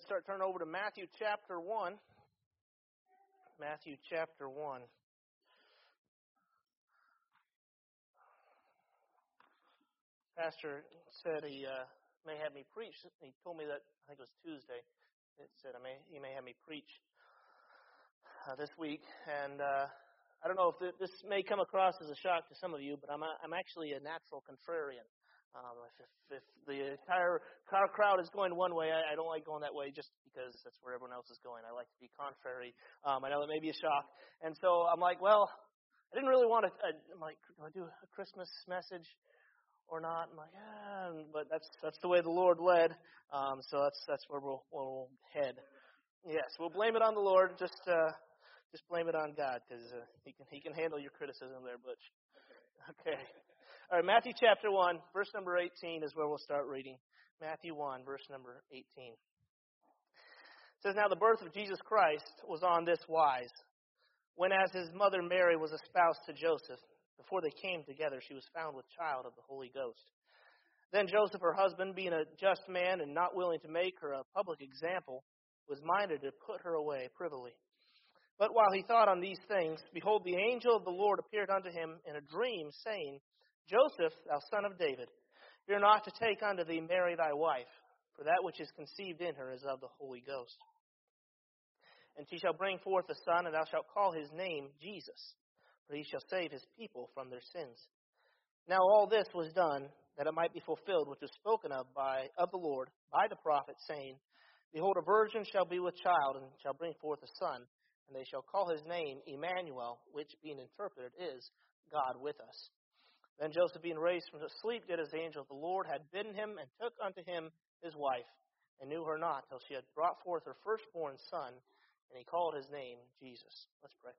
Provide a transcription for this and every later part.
and start turning over to Matthew chapter 1. Matthew chapter 1. Pastor said he may have me preach. He told me that, I think it was Tuesday, it said he may have me preach this week. And I don't know if this may come across as a shock to some of you, but I'm actually a natural contrarian. If the entire car crowd is going one way, I don't like going that way just because that's where everyone else is going. I like to be contrary. I know that may be a shock. And so I'm like, well, I didn't really want to, I'm like, do I do a Christmas message or not? I'm like, but that's the way the Lord led. So that's where we'll head. Yes, we'll blame it on the Lord. Just blame it on God because he can handle your criticism there, Butch. Okay. All right, Matthew chapter 1, verse number 18 is where we'll start reading. Matthew 1, verse number 18. It says, "Now the birth of Jesus Christ was on this wise. When as his mother Mary was espoused to Joseph, before they came together, she was found with child of the Holy Ghost. Then Joseph, her husband, being a just man and not willing to make her a public example, was minded to put her away privily. But while he thought on these things, behold, the angel of the Lord appeared unto him in a dream, saying, Joseph, thou son of David, fear not to take unto thee Mary thy wife, for that which is conceived in her is of the Holy Ghost. And she shall bring forth a son, and thou shalt call his name Jesus, for he shall save his people from their sins. Now all this was done, that it might be fulfilled, which was spoken of the Lord by the prophet, saying, Behold, a virgin shall be with child, and shall bring forth a son, and they shall call his name Emmanuel, which being interpreted is God with us. Then Joseph, being raised from sleep, did as the angel of the Lord had bidden him, and took unto him his wife, and knew her not, till she had brought forth her firstborn son, and he called his name Jesus." Let's pray.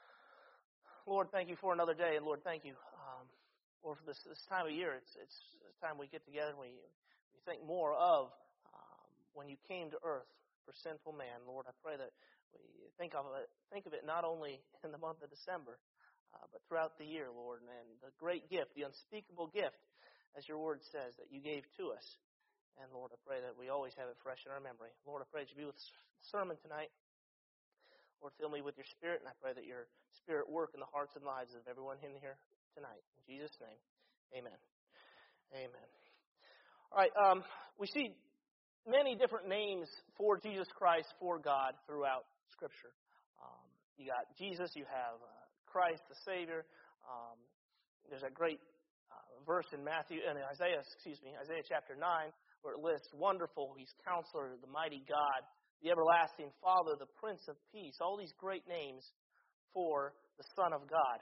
Lord, thank you for another day, and Lord, thank you Lord, for this time of year. It's time we get together and we think more of when you came to earth for sinful man. Lord, I pray that we think of it not only in the month of December, but throughout the year, Lord, and the great gift, the unspeakable gift, as your word says, that you gave to us. And Lord, I pray that we always have it fresh in our memory. Lord, I pray that you be with the sermon tonight. Lord, fill me with your Spirit, and I pray that your Spirit work in the hearts and lives of everyone in here tonight. In Jesus' name, amen. Amen. All right, we see many different names for Jesus Christ, for God, throughout Scripture. You got Jesus, you have Christ the Savior. There's a great verse in Isaiah chapter 9, where it lists wonderful, he's Counselor, the mighty God, the everlasting Father, the Prince of Peace. All these great names for the Son of God.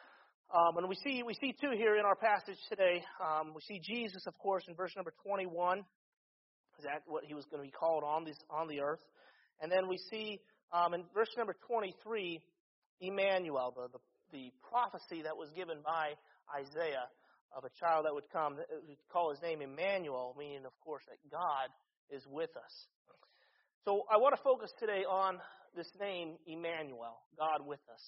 And we see two here in our passage today. We see Jesus, of course, in verse number 21. Is that what he was going to be called on the earth? And then we see in verse number 23, Emmanuel, the prophecy that was given by Isaiah of a child that would come, we'd call his name Emmanuel, meaning, of course, that God is with us. So I want to focus today on this name, Emmanuel, God with us.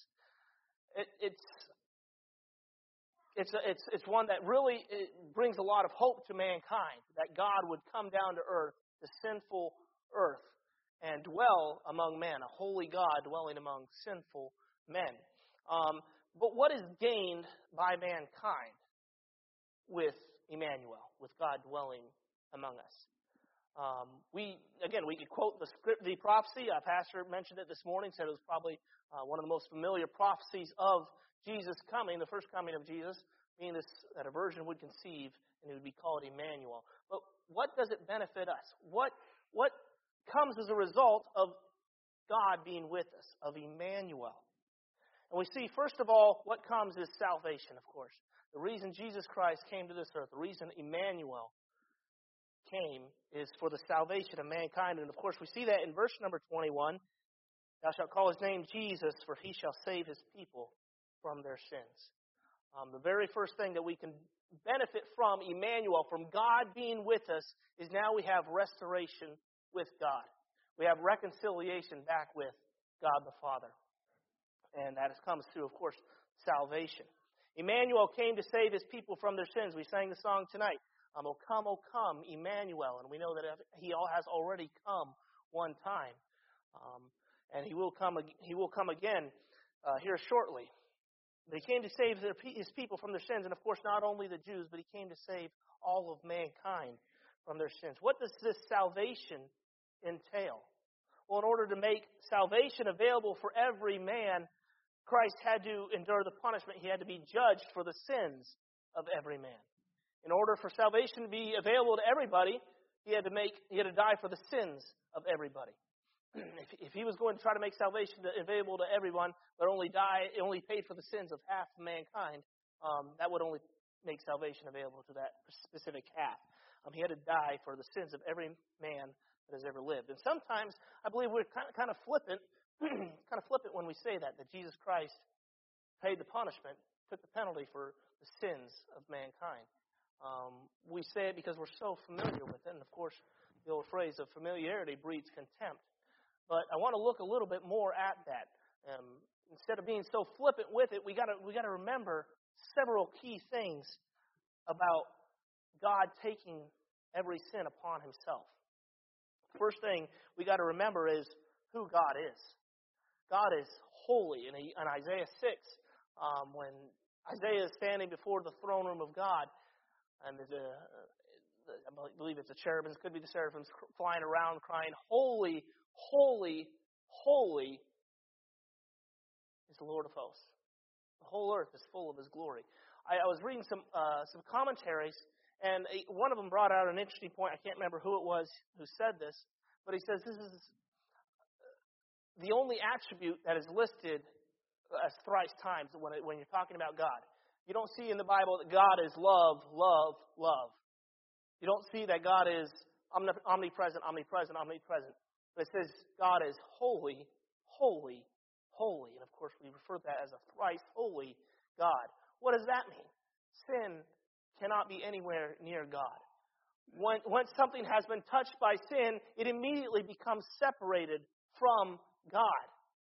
It's one that really brings a lot of hope to mankind, that God would come down to earth, the sinful earth, and dwell among men, a holy God dwelling among sinful men. But what is gained by mankind with Emmanuel, with God dwelling among us? We could quote the prophecy. Pastor mentioned it this morning, said it was probably one of the most familiar prophecies of Jesus coming, the first coming of Jesus, being that a virgin would conceive and it would be called Emmanuel. But what does it benefit us? What comes as a result of God being with us, of Emmanuel? And we see, first of all, what comes is salvation, of course. The reason Jesus Christ came to this earth, the reason Emmanuel came, is for the salvation of mankind. And, of course, we see that in verse number 21. Thou shalt call his name Jesus, for he shall save his people from their sins. The very first thing that we can benefit from Emmanuel, from God being with us, is now we have restoration with God. We have reconciliation back with God the Father. And that comes through, of course, salvation. Emmanuel came to save his people from their sins. We sang the song tonight, O come, Emmanuel. And we know that he has already come one time. And He will come again here shortly. But He came to save His people from their sins, and of course not only the Jews, but He came to save all of mankind from their sins. What does this salvation entail? Well, in order to make salvation available for every man, Christ had to endure the punishment. He had to be judged for the sins of every man. In order for salvation to be available to everybody, He had to die for the sins of everybody. If He was going to try to make salvation available to everyone, but only paid for the sins of half of mankind, that would only make salvation available to that specific half. He had to die for the sins of every man that has ever lived. And sometimes I believe we're kind of flippant, when we say that Jesus Christ paid the punishment, took the penalty for the sins of mankind. We say it because we're so familiar with it, and of course, the old phrase of familiarity breeds contempt. But I want to look a little bit more at that. Instead of being so flippant with it, we got to remember several key things about God taking every sin upon Himself. First thing we got to remember is who God is. God is holy. In Isaiah 6, when Isaiah is standing before the throne room of God, and I believe it's the cherubims, could be the seraphims, flying around crying, "Holy, holy, holy is the Lord of hosts." The whole earth is full of His glory. I was reading some commentaries, and one of them brought out an interesting point. I can't remember who it was who said this, but he says this is the only attribute that is listed as thrice times when you're talking about God. You don't see in the Bible that God is love, love, love. You don't see that God is omnipresent, omnipresent, omnipresent. But it says God is holy, holy, holy. And of course, we refer to that as a thrice holy God. What does that mean? Sin cannot be anywhere near God. Once something has been touched by sin, it immediately becomes separated from God.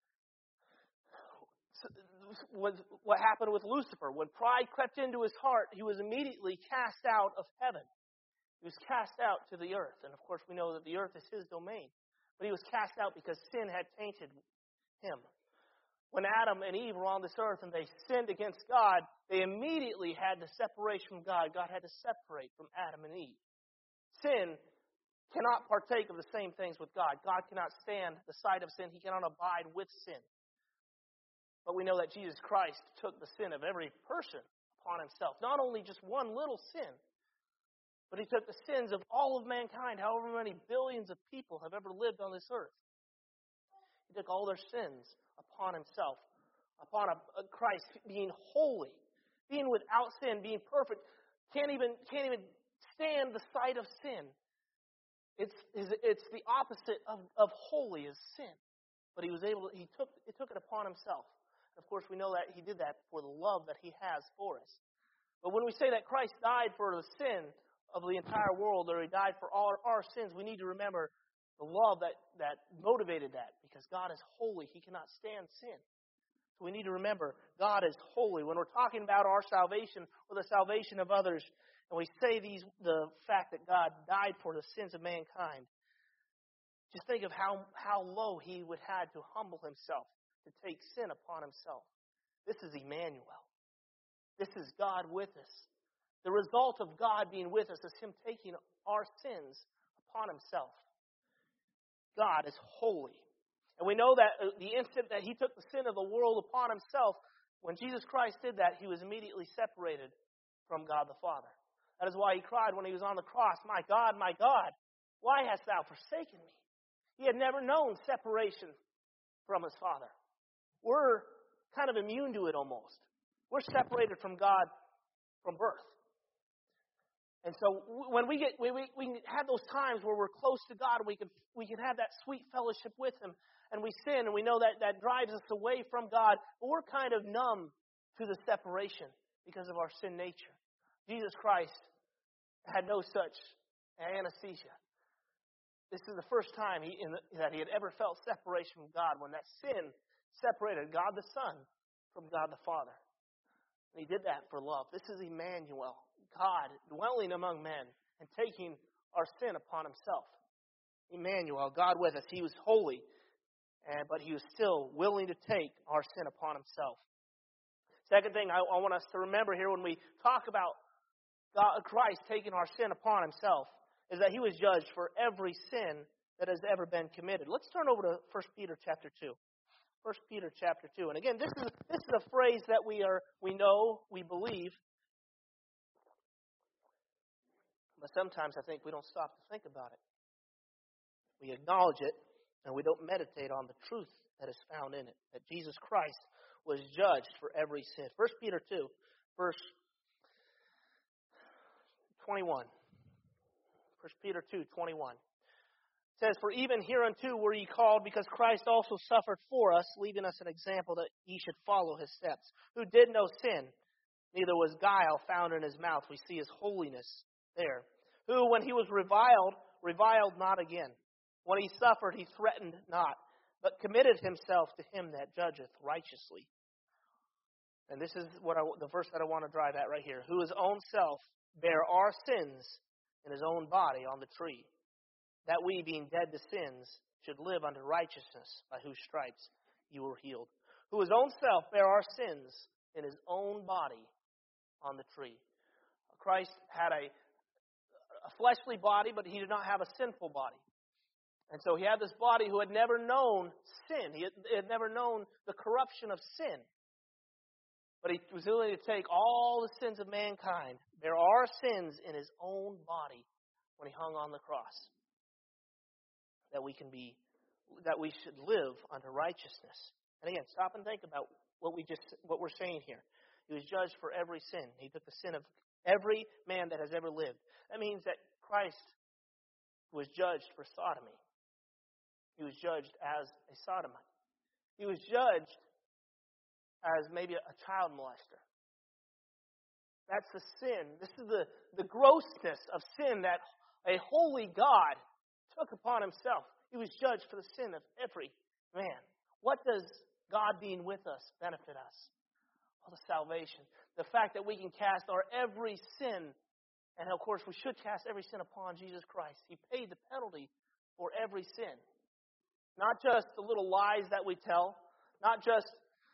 What happened with Lucifer? When pride crept into his heart, he was immediately cast out of heaven. He was cast out to the earth. And of course, we know that the earth is His domain. But he was cast out because sin had tainted him. When Adam and Eve were on this earth and they sinned against God, they immediately had the separation from God. God had to separate from Adam and Eve. Sin cannot partake of the same things with God. God cannot stand the sight of sin. He cannot abide with sin. But we know that Jesus Christ took the sin of every person upon Himself. Not only just one little sin, but He took the sins of all of mankind, however many billions of people have ever lived on this earth. He took all their sins upon Himself, upon a Christ being holy, being without sin, being perfect, can't even stand the sight of sin. It's the opposite of holy is sin. But He took it upon Himself. Of course, we know that He did that for the love that He has for us. But when we say that Christ died for the sin of the entire world, or He died for all our sins, we need to remember the love that motivated that. Because God is holy, He cannot stand sin. So we need to remember God is holy. When we're talking about our salvation or the salvation of others, and we say the fact that God died for the sins of mankind, just think of how low He would have to humble Himself to take sin upon Himself. This is Emmanuel. This is God with us. The result of God being with us is Him taking our sins upon Himself. God is holy. And we know that the instant that He took the sin of the world upon Himself, when Jesus Christ did that, He was immediately separated from God the Father. That is why He cried when He was on the cross, my God, why hast Thou forsaken me?" He had never known separation from His Father. We're kind of immune to it almost. We're separated from God from birth. And so when we can have those times where we're close to God, we can have that sweet fellowship with Him, and we sin, and we know that drives us away from God, but we're kind of numb to the separation because of our sin nature. Jesus Christ had no such anesthesia. This is the first time that He had ever felt separation from God, when that sin separated God the Son from God the Father. And He did that for love. This is Emmanuel, God dwelling among men and taking our sin upon Himself. Emmanuel, God with us. He was holy, but He was still willing to take our sin upon Himself. Second thing I want us to remember here when we talk about Christ taking our sin upon Himself is that He was judged for every sin that has ever been committed. Let's turn over to 1 Peter chapter 2. 1 Peter chapter 2. And again, this is a phrase that we know, we believe, but sometimes I think we don't stop to think about it. We acknowledge it, and we don't meditate on the truth that is found in it, that Jesus Christ was judged for every sin. 1 Peter 2, verse 21. 1 Peter 2, 21. It says, "For even hereunto were ye called, because Christ also suffered for us, leaving us an example that ye should follow His steps, who did no sin, neither was guile found in His mouth." We see His holiness there. "Who, when He was reviled not again. When He suffered, He threatened not, but committed Himself to Him that judgeth righteously." And this is the verse that I want to drive at right here. "Who His own self bare our sins in His own body on the tree, that we, being dead to sins, should live unto righteousness, by whose stripes you were healed." Who His own self bare our sins in His own body on the tree. Christ had a fleshly body, but He did not have a sinful body. And so He had this body who had never known sin. He had never known the corruption of sin. But He was willing to take all the sins of mankind, bear our sins in His own body when He hung on the cross. That we should live unto righteousness. And again, stop and think about what we're saying here. He was judged for every sin. He took the sin of every man that has ever lived. That means that Christ was judged for sodomy. He was judged as a sodomite. He was judged as maybe a child molester. That's the sin. This is the grossness of sin that a holy God took upon Himself. He was judged for the sin of every man. What does God being with us benefit us? Well, the salvation. The fact that we can cast our every sin, and of course we should cast every sin upon Jesus Christ. He paid the penalty for every sin. Not just the little lies that we tell, not just,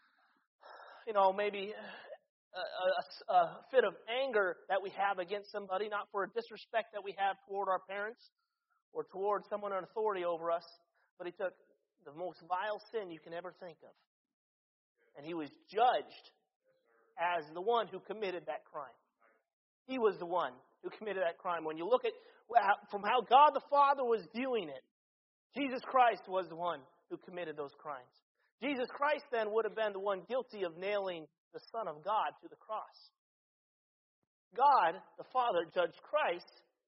maybe a fit of anger that we have against somebody, not for a disrespect that we have toward our parents or toward someone in authority over us, but He took the most vile sin you can ever think of. And He was judged as the one who committed that crime. He was the one who committed that crime. When you look at from how God the Father was viewing it, Jesus Christ was the one who committed those crimes. Jesus Christ then would have been the one guilty of nailing the Son of God to the cross. God, the Father, judged Christ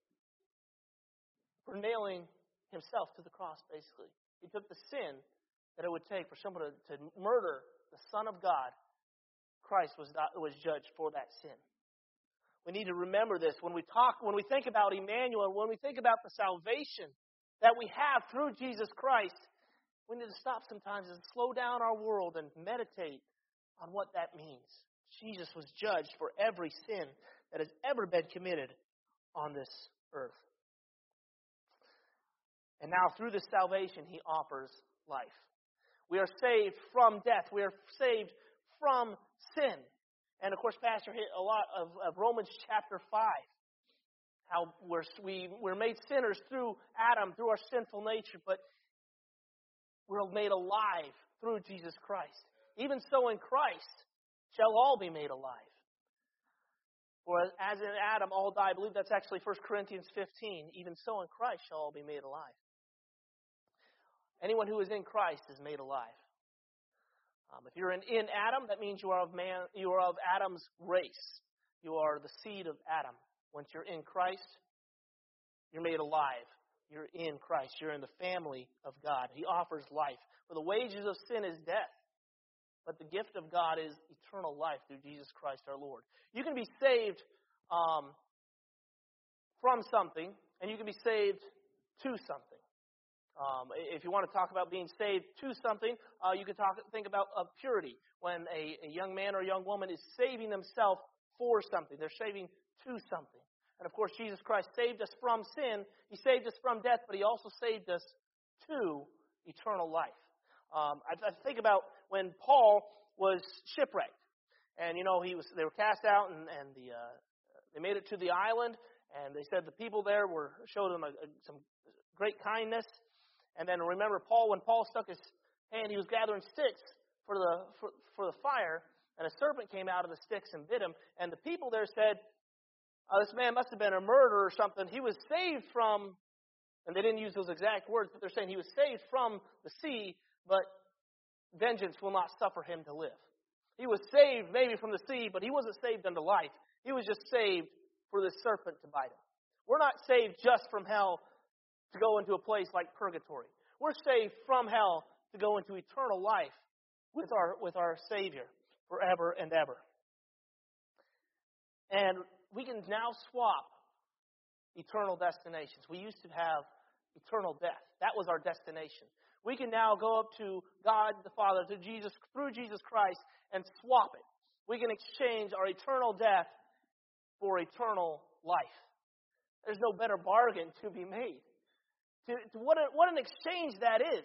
for nailing Himself to the cross, basically. He took the sin that it would take for someone to murder the Son of God. Christ was judged for that sin. We need to remember this when we think about Emmanuel, when we think about the salvation that we have through Jesus Christ. We need to stop sometimes and slow down our world and meditate on what that means. Jesus was judged for every sin that has ever been committed on this earth. And now through this salvation, He offers life. We are saved from death. We are saved from sin. And of course, Pastor hit a lot of Romans chapter 5. How we're made sinners through Adam, through our sinful nature, but we're made alive through Jesus Christ. Even so in Christ shall all be made alive. For as in Adam all die, I believe that's actually 1 Corinthians 15. Even so in Christ shall all be made alive. Anyone who is in Christ is made alive. If you're in Adam, that means you are of Adam's race. You are the seed of Adam. Once you're in Christ, you're made alive. You're in Christ. You're in the family of God. He offers life. For the wages of sin is death, but the gift of God is eternal life through Jesus Christ our Lord. You can be saved from something, and you can be saved to something. If you want to talk about being saved to something, you can think about purity. When a young man or a young woman is saving themselves for something, they're saving to something. And of course, Jesus Christ saved us from sin. He saved us from death, but He also saved us to eternal life. I think about when Paul was shipwrecked. And, they were cast out, and they made it to the island. And they said the people there showed him some great kindness. And then remember, when Paul stuck his hand, he was gathering sticks for the fire, and a serpent came out of the sticks and bit him. And the people there said, this man must have been a murderer or something. He was saved from, and they didn't use those exact words, but they're saying he was saved from the sea, but vengeance will not suffer him to live. He was saved maybe from the sea, but he wasn't saved unto life. He was just saved for this serpent to bite him. We're not saved just from hell to go into a place like purgatory. We're saved from hell to go into eternal life with our Savior forever and ever. And we can now swap eternal destinations. We used to have eternal death. That was our destination. We can now go up to God the Father through Jesus Christ and swap it. We can exchange our eternal death for eternal life. There's no better bargain to be made. What an exchange that is.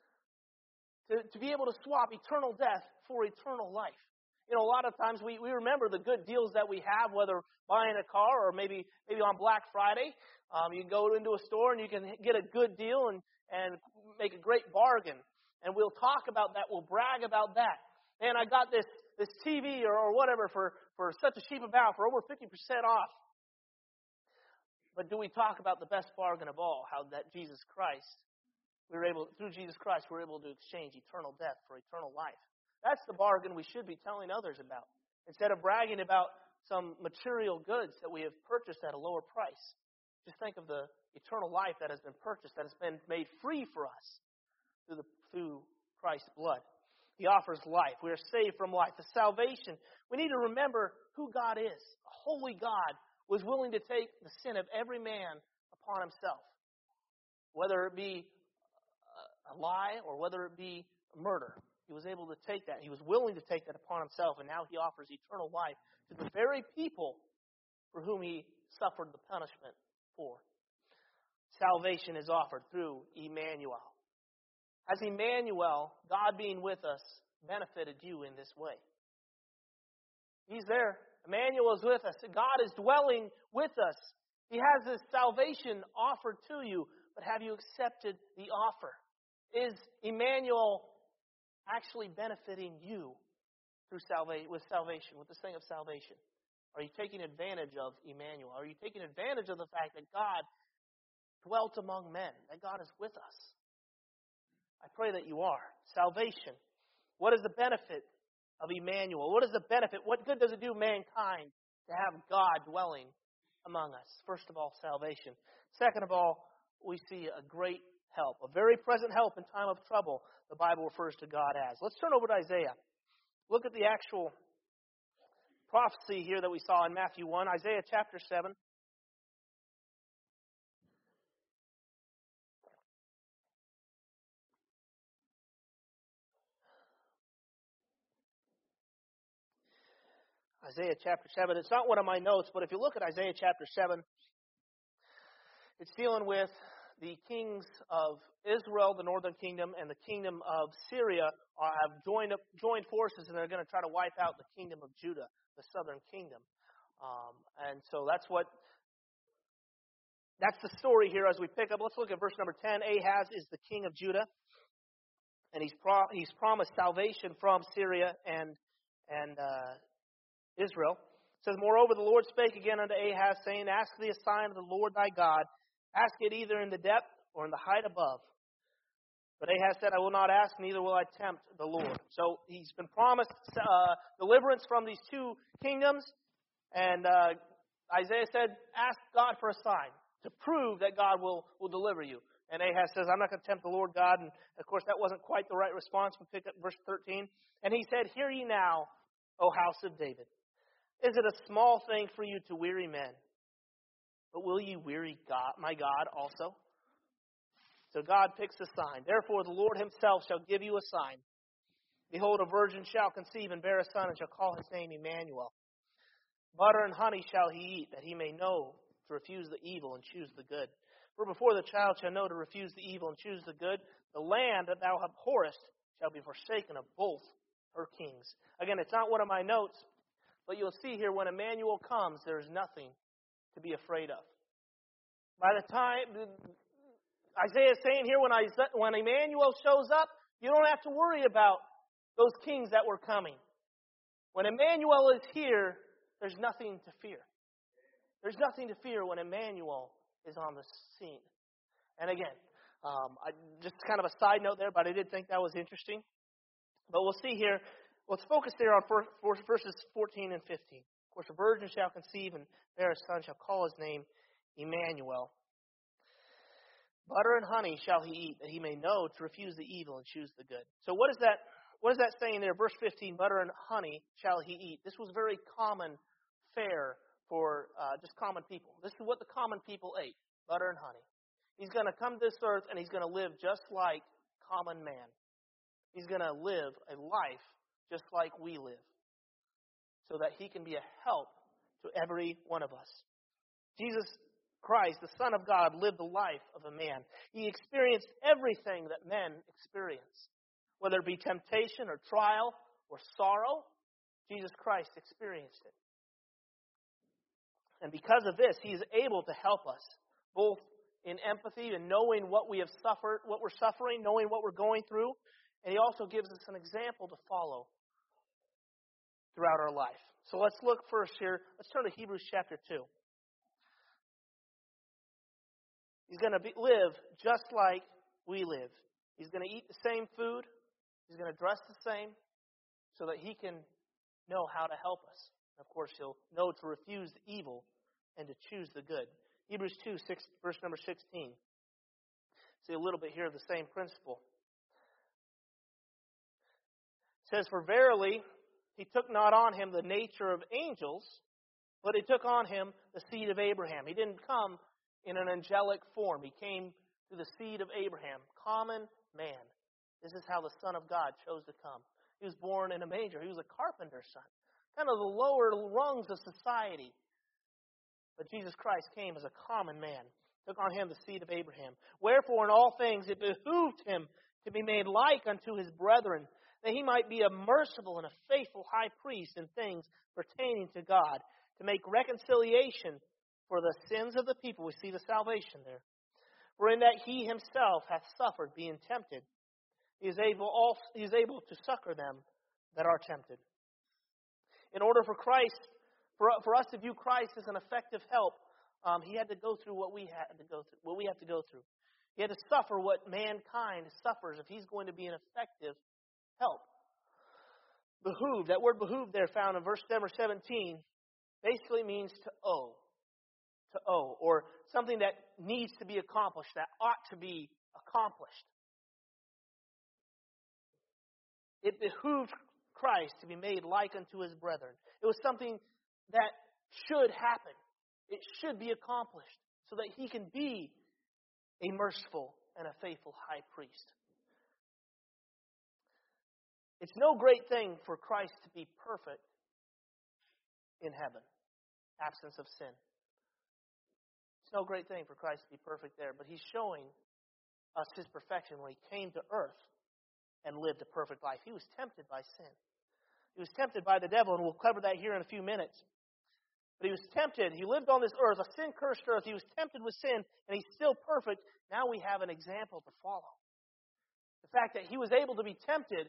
To be able to swap eternal death for eternal life. A lot of times we remember the good deals that we have, whether buying a car or maybe on Black Friday. You can go into a store and you can get a good deal and make a great bargain. And we'll talk about that. We'll brag about that. Man, I got this TV or whatever for such a cheap amount, for over 50% off. But do we talk about the best bargain of all, how that through Jesus Christ, we're able to exchange eternal death for eternal life. That's the bargain we should be telling others about. Instead of bragging about some material goods that we have purchased at a lower price. Just think of the eternal life that has been purchased, that has been made free for us through Christ's blood. He offers life. We are saved from life. The salvation. We need to remember who God is. A holy God was willing to take the sin of every man upon himself. Whether it be a lie or whether it be murder. He was able to take that. He was willing to take that upon himself, and now He offers eternal life to the very people for whom He suffered the punishment for. Salvation is offered through Emmanuel. Has Emmanuel, God being with us, benefited you in this way? He's there. Emmanuel is with us. God is dwelling with us. He has this salvation offered to you, but have you accepted the offer? Is Emmanuel actually benefiting you with this thing of salvation? Are you taking advantage of Emmanuel? Are you taking advantage of the fact that God dwelt among men, that God is with us? I pray that you are. Salvation. What is the benefit of Emmanuel? What is the benefit? What good does it do mankind to have God dwelling among us? First of all, salvation. Second of all, we see a great help, a very present help in time of trouble, the Bible refers to God as. Let's turn over to Isaiah. Look at the actual prophecy here that we saw in Matthew 1, Isaiah chapter 7. Isaiah chapter 7. It's not one of my notes, but if you look at Isaiah chapter 7, it's dealing with the kings of Israel, the northern kingdom, and the kingdom of Syria have joined forces, and they're going to try to wipe out the kingdom of Judah, the southern kingdom. And so that's the story here as we pick up. Let's look at verse number 10. Ahaz is the king of Judah, and he's promised salvation from Syria and Israel. It says, Moreover, the Lord spake again unto Ahaz, saying, Ask thee a sign of the Lord thy God. Ask it either in the depth or in the height above. But Ahaz said, I will not ask, neither will I tempt the Lord. So he's been promised deliverance from these two kingdoms. And Isaiah said, ask God for a sign to prove that God will deliver you. And Ahaz says, I'm not going to tempt the Lord God. And of course, that wasn't quite the right response. We pick up verse 13. And he said, Hear ye now, O house of David. Is it a small thing for you to weary men? But will ye weary my God also? So God picks a sign. Therefore the Lord Himself shall give you a sign. Behold, a virgin shall conceive and bear a son, and shall call his name Emmanuel. Butter and honey shall he eat, that he may know to refuse the evil and choose the good. For before the child shall know to refuse the evil and choose the good, the land that thou abhorrest shall be forsaken of both her kings. Again, it's not one of my notes, but you'll see here when Emmanuel comes, there's nothing to be afraid of. By the time Isaiah is saying here, when Emmanuel shows up, you don't have to worry about those kings that were coming. When Emmanuel is here, there's nothing to fear. There's nothing to fear when Emmanuel is on the scene. And again, just kind of a side note there, but I did think that was interesting. But we'll see here, let's focus there on verses 14 and 15. Of course, a virgin shall conceive and bear a son, shall call his name Emmanuel. Butter and honey shall he eat, that he may know to refuse the evil and choose the good. So what is that saying there? Verse 15, butter and honey shall he eat. This was very common fare for just common people. This is what the common people ate, butter and honey. He's going to come to this earth and he's going to live just like common man. He's going to live a life just like we live so that he can be a help to every one of us. Jesus Christ, the Son of God, lived the life of a man. He experienced everything that men experience. Whether it be temptation or trial or sorrow, Jesus Christ experienced it. And because of this, He is able to help us, both in empathy and knowing what we have suffered, what we're suffering, knowing what we're going through. And He also gives us an example to follow throughout our life. So let's look first here. Let's turn to Hebrews chapter 2. He's going to live just like we live. He's going to eat the same food. He's going to dress the same so that He can know how to help us. And of course, He'll know to refuse the evil and to choose the good. Hebrews 2, verse number 16. See a little bit here of the same principle. It says, for verily He took not on Him the nature of angels, but He took on Him the seed of Abraham. He didn't come in an angelic form. He came through the seed of Abraham, common man. This is how the Son of God chose to come. He was born in a manger. He was a carpenter's son, kind of the lower rungs of society. But Jesus Christ came as a common man, took on Him the seed of Abraham. Wherefore in all things it behooved Him to be made like unto His brethren, that He might be a merciful and a faithful high priest in things pertaining to God, to make reconciliation for the sins of the people. We see the salvation there. For in that He Himself hath suffered, being tempted, He is able to succor them that are tempted. In order for Christ, for us to view Christ as an effective help, He had to go through what we had to go through, what we have to go through. He had to suffer what mankind suffers if He's going to be an effective help. Behoove, that word behoove there found in verse number 17, basically means to owe. To owe, or something that needs to be accomplished, that ought to be accomplished. It behooved Christ to be made like unto His brethren. It was something that should happen. It should be accomplished so that He can be a merciful and a faithful high priest. It's no great thing for Christ to be perfect in heaven, absence of sin. It's no great thing for Christ to be perfect there, but He's showing us His perfection when He came to earth and lived a perfect life. He was tempted by sin. He was tempted by the devil, and we'll cover that here in a few minutes. But He was tempted. He lived on this earth, a sin-cursed earth. He was tempted with sin, and He's still perfect. Now we have an example to follow. The fact that He was able to be tempted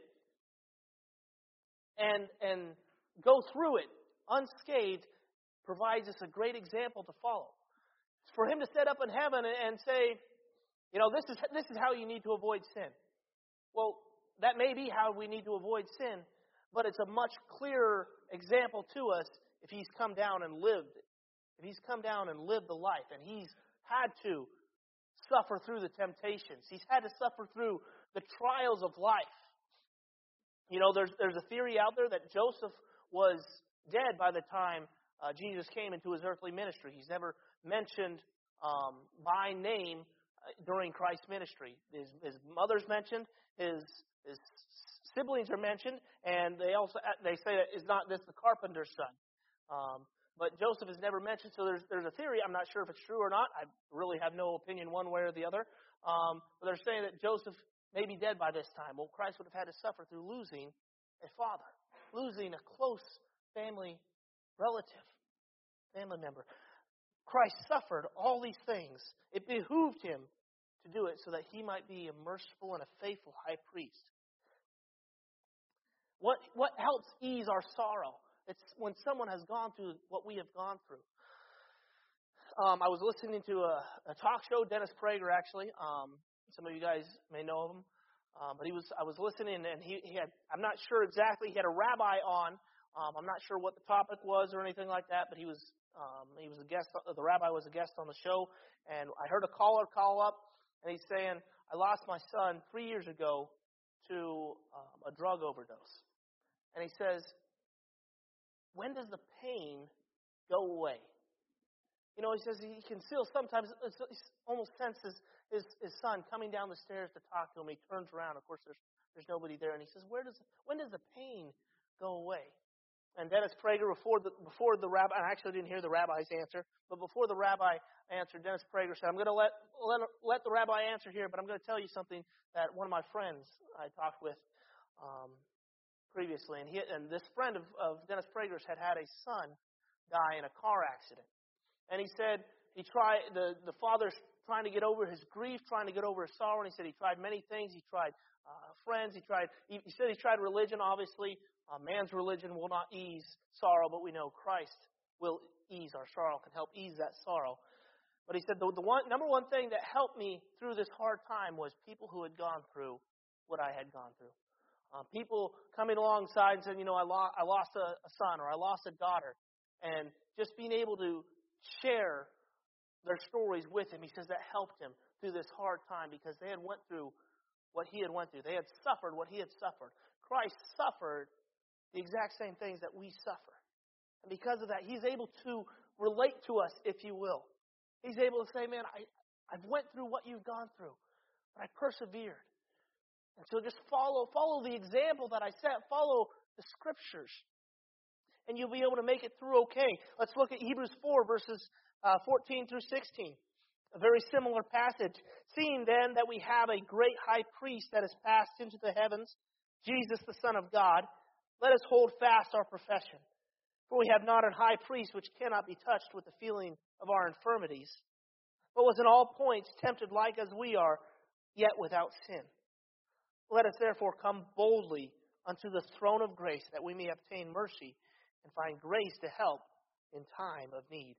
and go through it unscathed provides us a great example to follow. For Him to set up in heaven and say, this is how you need to avoid sin. Well, that may be how we need to avoid sin, but it's a much clearer example to us if He's come down and lived it. If He's come down and lived the life, and He's had to suffer through the temptations. He's had to suffer through the trials of life. There's a theory out there that Joseph was dead by the time Jesus came into His earthly ministry. He's never mentioned by name during Christ's ministry. His mother's mentioned, his siblings are mentioned, and they say that is not this the carpenter's son. but Joseph is never mentioned. So there's a theory. I'm not sure if it's true or not. I really have no opinion one way or the other. But they're saying that Joseph may be dead by this time. Well, Christ would have had to suffer through losing a father, losing a close family relative, family member. Christ suffered all these things. It behooved him to do it so that he might be a merciful and a faithful high priest. What helps ease our sorrow? It's when someone has gone through what we have gone through. I was listening to a talk show, Dennis Prager, actually. Some of you guys may know of him. But I was listening, and he had, I'm not sure exactly, he had a rabbi on. I'm not sure what the topic was or anything like that, but he was a guest, the rabbi was a guest on the show, and I heard a caller call up, and he's saying, I lost my son 3 years ago to a drug overdose. And he says, when does the pain go away? You know, he says he can still sometimes almost sense his son coming down the stairs to talk to him. He turns around. Of course, there's nobody there. And he says, when does the pain go away? And Dennis Prager, before the rabbi, I actually didn't hear the rabbi's answer, but before the rabbi answered, Dennis Prager said, I'm going to let the rabbi answer here, but I'm going to tell you something that one of my friends I talked with previously. And this friend of Dennis Prager's had a son die in a car accident. And he said the father's trying to get over his grief, trying to get over his sorrow. And he said he tried many things. He tried friends. He said he tried religion. Obviously, man's religion will not ease sorrow, but we know Christ will ease our sorrow, can help ease that sorrow. But he said the number one thing that helped me through this hard time was people who had gone through what I had gone through. People coming alongside and saying, I lost a son or I lost a daughter, and just being able to share their stories with him. He says that helped him through this hard time because they had went through what he had went through. They had suffered what he had suffered. Christ suffered the exact same things that we suffer. And because of that, he's able to relate to us, if you will. He's able to say, man, I've went through what you've gone through, but I persevered. And so just follow the example that I set. Follow the Scriptures. And you'll be able to make it through okay. Let's look at Hebrews 4, verses 14 through 16. A very similar passage. Seeing then that we have a great high priest that has passed into the heavens, Jesus the Son of God, let us hold fast our profession. For we have not a high priest which cannot be touched with the feeling of our infirmities, but was in all points tempted like as we are, yet without sin. Let us therefore come boldly unto the throne of grace, that we may obtain mercy and find grace to help in time of need.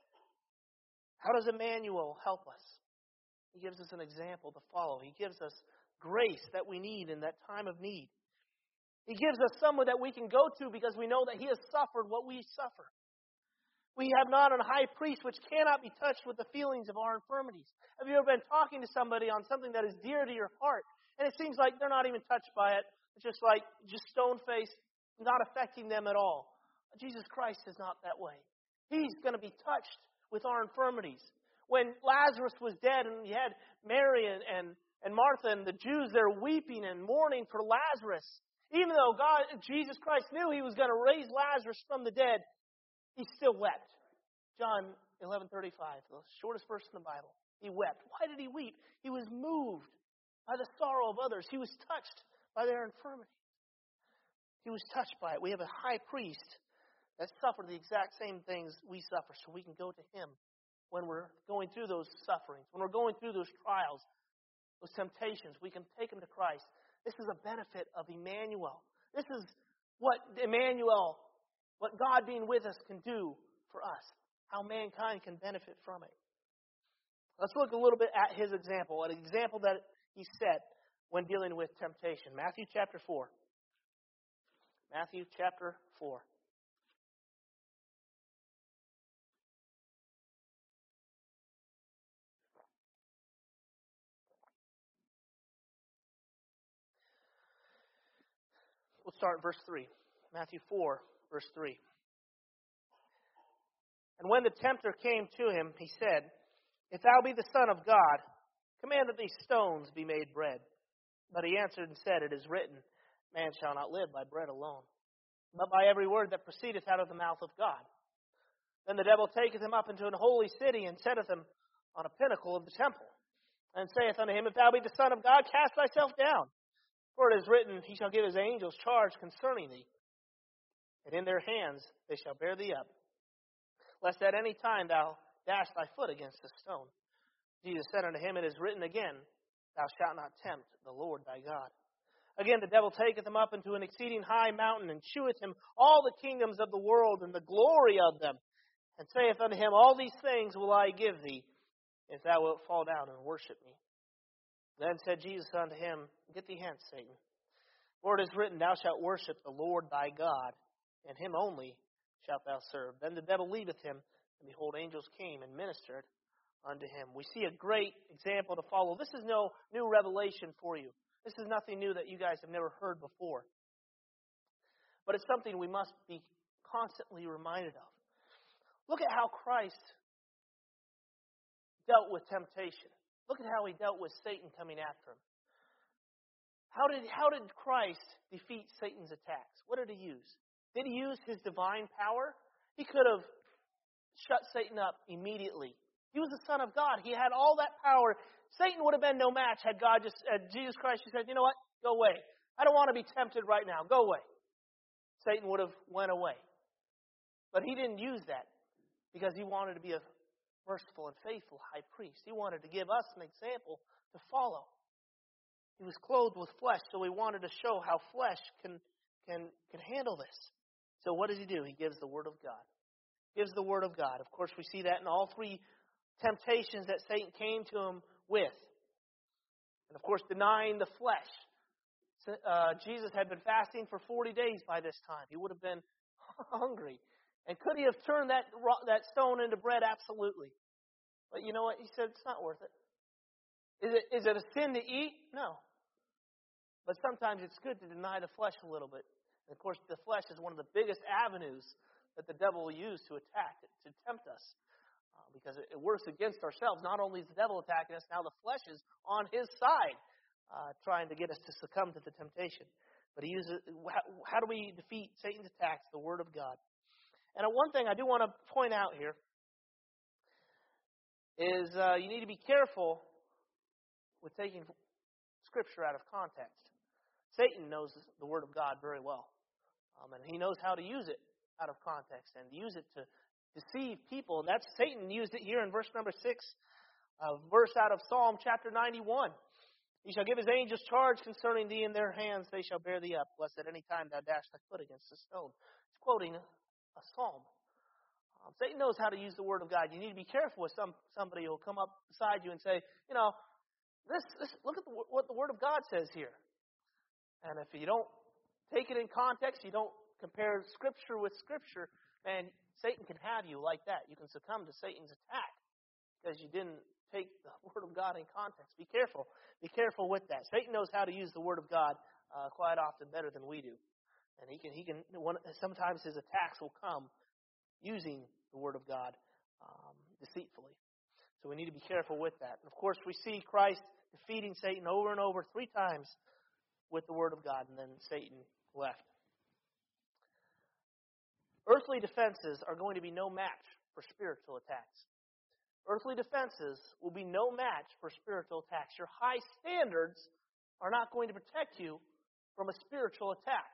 How does Emmanuel help us? He gives us an example to follow. He gives us grace that we need in that time of need. He gives us someone that we can go to because we know that he has suffered what we suffer. We have not a high priest which cannot be touched with the feelings of our infirmities. Have you ever been talking to somebody on something that is dear to your heart, and it seems like they're not even touched by it? It's just stone-faced, not affecting them at all. Jesus Christ is not that way. He's going to be touched with our infirmities. When Lazarus was dead and you had Mary and Martha and the Jews there weeping and mourning for Lazarus, even though Jesus Christ knew he was going to raise Lazarus from the dead, he still wept. John 11:35, the shortest verse in the Bible. He wept. Why did he weep? He was moved by the sorrow of others. He was touched by their infirmity. He was touched by it. We have a high priest that suffered the exact same things we suffer, so we can go to him when we're going through those sufferings, when we're going through those trials, those temptations. We can take him to Christ. This is a benefit of Emmanuel. This is what Emmanuel, what God being with us can do for us, how mankind can benefit from it. Let's look a little bit at his example, an example that he set when dealing with temptation. Matthew chapter 4. Matthew chapter 4. We'll start at verse 3. Matthew 4, verse 3. And when the tempter came to him, he said, If thou be the Son of God, command that these stones be made bread. But he answered and said, It is written, Man shall not live by bread alone, but by every word that proceedeth out of the mouth of God. Then the devil taketh him up into an holy city, and setteth him on a pinnacle of the temple, and saith unto him, If thou be the Son of God, cast thyself down. For it is written, He shall give His angels charge concerning thee, and in their hands they shall bear thee up, lest at any time thou dash thy foot against a stone. Jesus said unto him, It is written again, Thou shalt not tempt the Lord thy God. Again the devil taketh him up into an exceeding high mountain, and sheweth him all the kingdoms of the world and the glory of them, and saith unto him, All these things will I give thee, if thou wilt fall down and worship me. Then said Jesus unto him, Get thee hence, Satan. For it is written, Thou shalt worship the Lord thy God, and him only shalt thou serve. Then the devil leaveth him, and behold, angels came and ministered unto him. We see a great example to follow. This is no new revelation for you. This is nothing new that you guys have never heard before. But it's something we must be constantly reminded of. Look at how Christ dealt with temptation. Look at how He dealt with Satan coming after Him. How did Christ defeat Satan's attacks? What did He use? Did He use His divine power? He could have shut Satan up immediately. He was the Son of God. He had all that power. Satan would have been no match had Jesus Christ just said, You know what? Go away. I don't want to be tempted right now. Go away. Satan would have went away. But He didn't use that because He wanted to be a merciful and faithful high priest. He wanted to give us an example to follow. He was clothed with flesh, so He wanted to show how flesh can handle this. So what does He do? He gives the Word of God. Gives the Word of God. Of course, we see that in all three temptations that Satan came to him with. And of course, denying the flesh. Jesus had been fasting for 40 days by this time. He would have been hungry. And could He have turned that stone into bread? Absolutely. But you know what? He said, it's not worth it. Is it a sin to eat? No. But sometimes it's good to deny the flesh a little bit. And of course, the flesh is one of the biggest avenues that the devil will use to attack, to tempt us. Because it works against ourselves. Not only is the devil attacking us, now the flesh is on his side, trying to get us to succumb to the temptation. But he uses, how do we defeat Satan's attacks? The Word of God. And one thing I do want to point out here is you need to be careful with taking Scripture out of context. Satan knows the Word of God very well. And he knows how to use it out of context and use it to deceive people. And that's Satan used it here in verse number 6, a verse out of Psalm chapter 91. He shall give His angels charge concerning thee, in their hands they shall bear thee up, lest at any time thou dash thy foot against a stone. It's quoting a psalm. Satan knows how to use the Word of God. You need to be careful with somebody who will come up beside you and say, this look at what the Word of God says here. And if you don't take it in context, you don't compare Scripture with Scripture, man, Satan can have you like that. You can succumb to Satan's attack because you didn't take the Word of God in context. Be careful. Be careful with that. Satan knows how to use the Word of God quite often better than we do. And sometimes his attacks will come using the Word of God deceitfully. So we need to be careful with that. And of course, we see Christ defeating Satan over and over 3 times with the Word of God, and then Satan left. Earthly defenses are going to be no match for spiritual attacks. Earthly defenses will be no match for spiritual attacks. Your high standards are not going to protect you from a spiritual attack.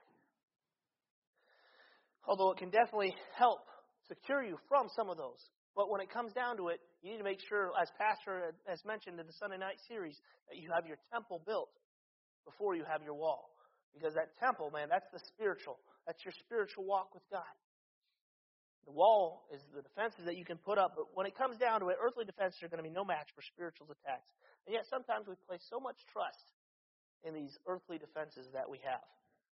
Although it can definitely help secure you from some of those. But when it comes down to it, you need to make sure, as Pastor has mentioned in the Sunday night series, that you have your temple built before you have your wall. Because that temple, man, that's the spiritual. That's your spiritual walk with God. The wall is the defenses that you can put up. But when it comes down to it, earthly defenses are going to be no match for spiritual attacks. And yet sometimes we place so much trust in these earthly defenses that we have.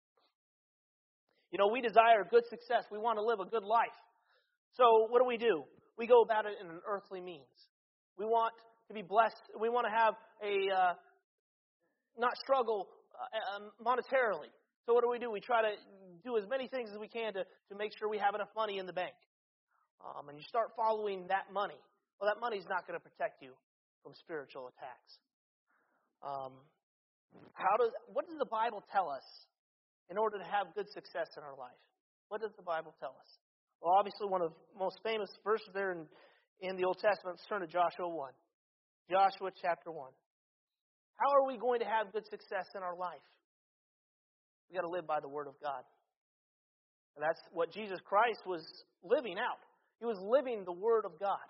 We desire good success. We want to live a good life. So what do? We go about it in an earthly means. We want to be blessed. We want to have not struggle monetarily. So what do? We try to do as many things as we can to make sure we have enough money in the bank. And you start following that money. Well, that money's not going to protect you from spiritual attacks. What does the Bible tell us in order to have good success in our life? What does the Bible tell us? Well, obviously one of the most famous verses there in the Old Testament, let's turn to Joshua 1. Joshua chapter 1. How are we going to have good success in our life? We've got to live by the Word of God. And that's what Jesus Christ was living out. He was living the Word of God.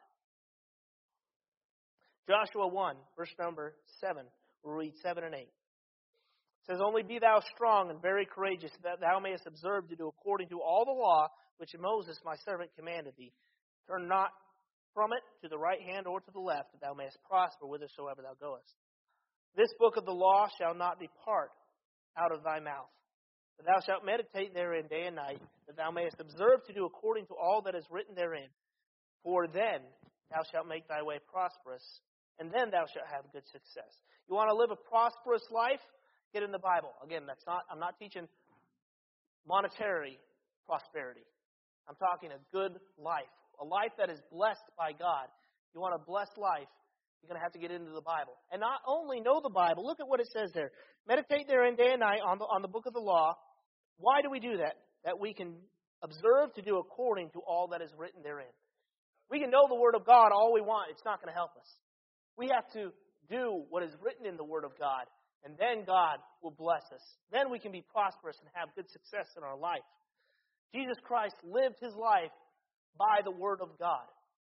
Joshua 1, verse number 7. We'll read 7 and 8. It says, Only be thou strong and very courageous, that thou mayest observe to do according to all the law which Moses my servant commanded thee. Turn not from it to the right hand or to the left, that thou mayest prosper whithersoever thou goest. This book of the law shall not depart out of thy mouth, but thou shalt meditate therein day and night, that thou mayest observe to do according to all that is written therein. For then thou shalt make thy way prosperous, and then thou shalt have good success. You want to live a prosperous life? Get in the Bible. Again, I'm not teaching monetary prosperity. I'm talking a good life, a life that is blessed by God. You want a blessed life, you're going to have to get into the Bible. And not only know the Bible, look at what it says there. Meditate therein day and night on the book of the law. Why do we do that? That we can observe to do according to all that is written therein. We can know the Word of God all we want. It's not going to help us. We have to do what is written in the Word of God, and then God will bless us. Then we can be prosperous and have good success in our life. Jesus Christ lived His life by the Word of God.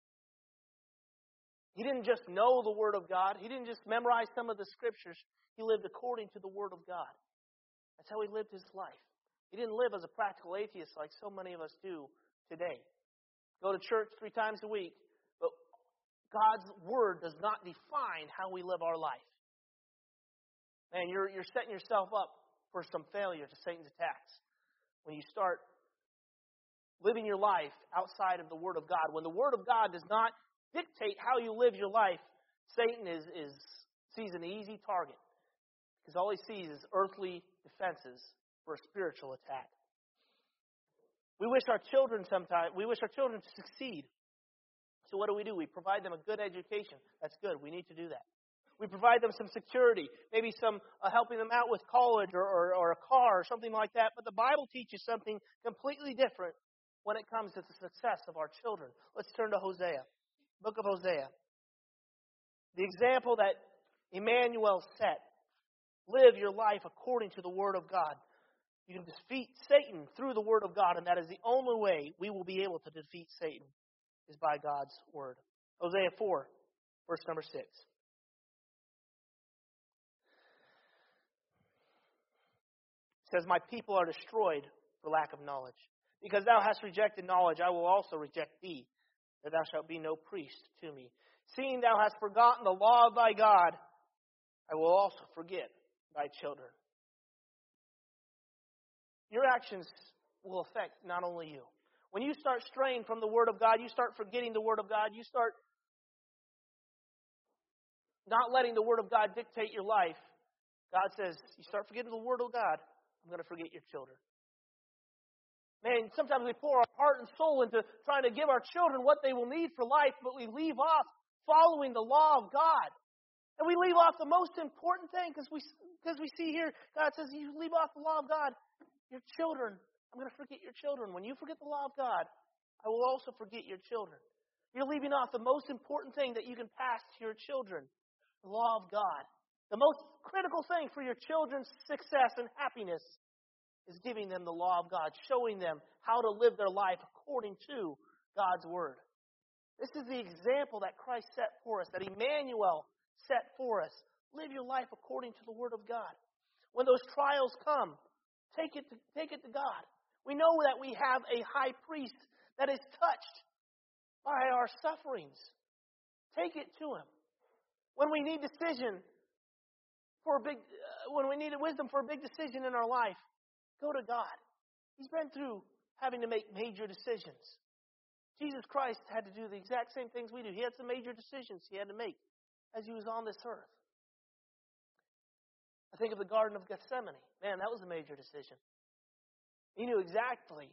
He didn't just know the Word of God. He didn't just memorize some of the Scriptures. He lived according to the Word of God. That's how He lived His life. He didn't live as a practical atheist like so many of us do today. Go to church 3 times a week, but God's Word does not define how we live our life. Man, you're setting yourself up for some failure to Satan's attacks when you start living your life outside of the Word of God. When the Word of God does not dictate how you live your life, Satan sees an easy target, because all he sees is earthly defenses for a spiritual attack. We wish our children to succeed. So what do? We provide them a good education. That's good. We need to do that. We provide them some security, maybe some helping them out with college or a car or something like that. But the Bible teaches something completely different when it comes to the success of our children. Let's turn to Hosea. Book of Hosea. The example that Emmanuel set. Live your life according to the Word of God. You can defeat Satan through the Word of God, and that is the only way we will be able to defeat Satan, is by God's Word. Hosea 4, verse number 6. It says, My people are destroyed for lack of knowledge. Because thou hast rejected knowledge, I will also reject thee, that thou shalt be no priest to me. Seeing thou hast forgotten the law of thy God, I will also forget thy children. Your actions will affect not only you. When you start straying from the Word of God, you start forgetting the Word of God, you start not letting the Word of God dictate your life. God says, you start forgetting the Word of God, I'm going to forget your children. Man, sometimes we pour our heart and soul into trying to give our children what they will need for life, but we leave off following the law of God. And we leave off the most important thing, because we see here, God says, you leave off the law of God, your children, I'm going to forget your children. When you forget the law of God, I will also forget your children. You're leaving off the most important thing that you can pass to your children, the law of God. The most critical thing for your children's success and happiness is giving them the law of God, showing them how to live their life according to God's Word. This is the example that Christ set for us, that Emmanuel set for us. Live your life according to the Word of God. When those trials come, take it to God. We know that we have a high priest that is touched by our sufferings. Take it to Him. When we need when we need wisdom for a big decision in our life, go to God. He's been through having to make major decisions. Jesus Christ had to do the exact same things we do. He had some major decisions he had to make as He was on this earth. I think of the Garden of Gethsemane. Man, that was a major decision. He knew exactly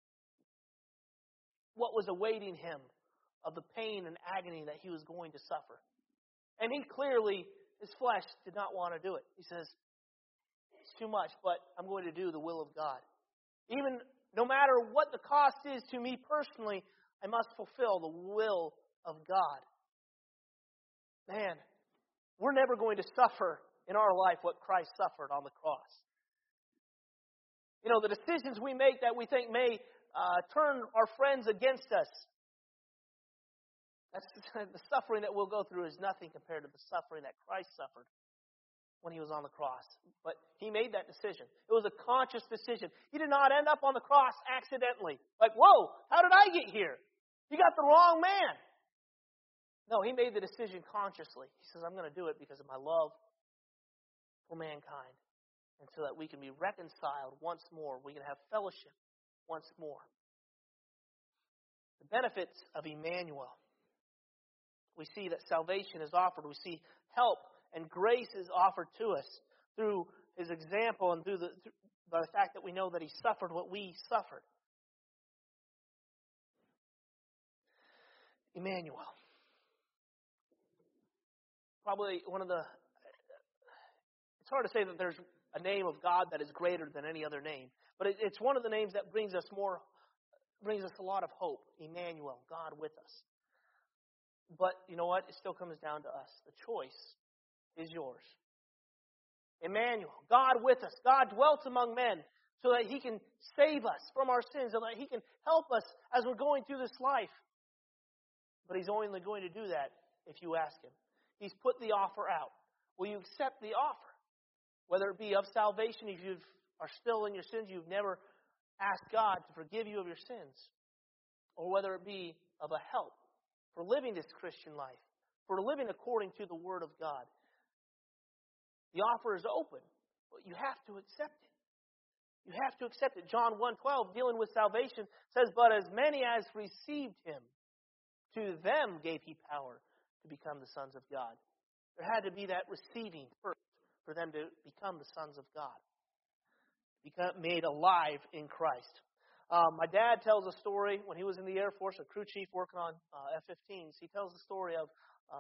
what was awaiting Him of the pain and agony that He was going to suffer. And He clearly, His flesh did not want to do it. He says, it's too much, but I'm going to do the will of God. Even No matter what the cost is to me personally, I must fulfill the will of God. Man, we're never going to suffer in our life what Christ suffered on the cross. You know, the decisions we make that we think may turn our friends against us, that's the suffering that we'll go through is nothing compared to the suffering that Christ suffered when He was on the cross. But He made that decision. It was a conscious decision. He did not end up on the cross accidentally. Like, whoa, how did I get here? You got the wrong man. No, He made the decision consciously. He says, I'm going to do it because of my love for mankind. And so that we can be reconciled once more. We can have fellowship once more. The benefits of Emmanuel. We see that salvation is offered. We see help and grace is offered to us through His example and by the fact that we know that He suffered what we suffered. Emmanuel. Probably one of the... It's hard to say that there's a name of God that is greater than any other name. But it's one of the names that brings us a lot of hope. Emmanuel, God with us. But you know what? It still comes down to us. The choice is yours. Emmanuel, God with us. God dwelt among men so that He can save us from our sins, so that He can help us as we're going through this life. But He's only going to do that if you ask Him. He's put the offer out. Will you accept the offer? Whether it be of salvation, if you are still in your sins, you've never asked God to forgive you of your sins. Or whether it be of a help for living this Christian life, for living according to the Word of God. The offer is open, but you have to accept it. You have to accept it. John 1:12, dealing with salvation, says, But as many as received Him, to them gave He power to become the sons of God. There had to be that receiving first for them to become the sons of God. Become made alive in Christ. My dad tells a story when he was in the Air Force, a crew chief working on F-15s. He tells the story of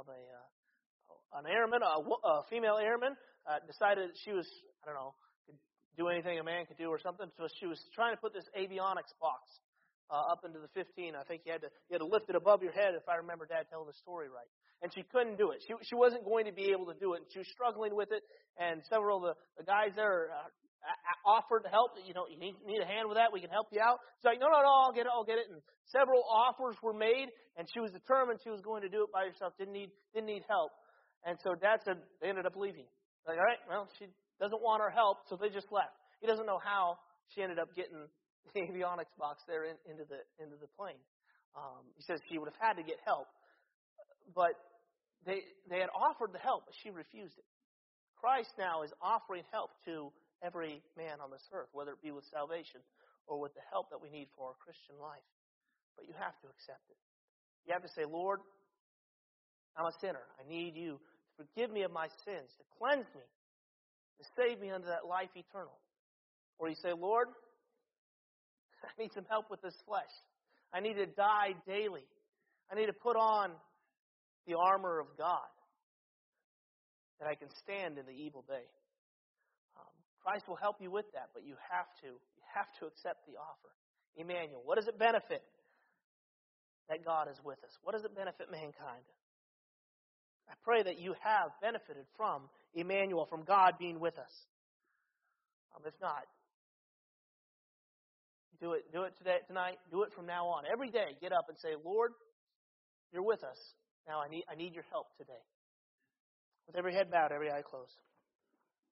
an airman, a female airman, decided she was, could do anything a man could do or something. So she was trying to put this avionics box up into the 15. I think you had to lift it above your head, if I remember Dad telling the story right. And she couldn't do it. She wasn't going to be able to do it. And she was struggling with it. And several of the guys there offered to help. You need a hand with that. We can help you out. She's like, no, I'll get it. And several offers were made, and she was determined she was going to do it by herself. Didn't need help. And so Dad said they ended up leaving. Like, all right, well, she doesn't want our help, so they just left. He doesn't know how she ended up getting the avionics box there into the plane. He says she would have had to get help, but they had offered the help, but she refused it. Christ now is offering help to every man on this earth, whether it be with salvation or with the help that we need for our Christian life. But you have to accept it. You have to say, Lord, I'm a sinner. I need you to forgive me of my sins, to cleanse me, to save me unto that life eternal. Or you say, Lord, I need some help with this flesh. I need to die daily. I need to put on the armor of God that I can stand in the evil day. Christ will help you with that, but you have to accept the offer. Emmanuel, what does it benefit that God is with us? What does it benefit mankind? I pray that you have benefited from Emmanuel, from God being with us. If not, do it tonight. Do it from now on. Every day, get up and say, Lord, you're with us. Now I need your help today. With every head bowed, every eye closed.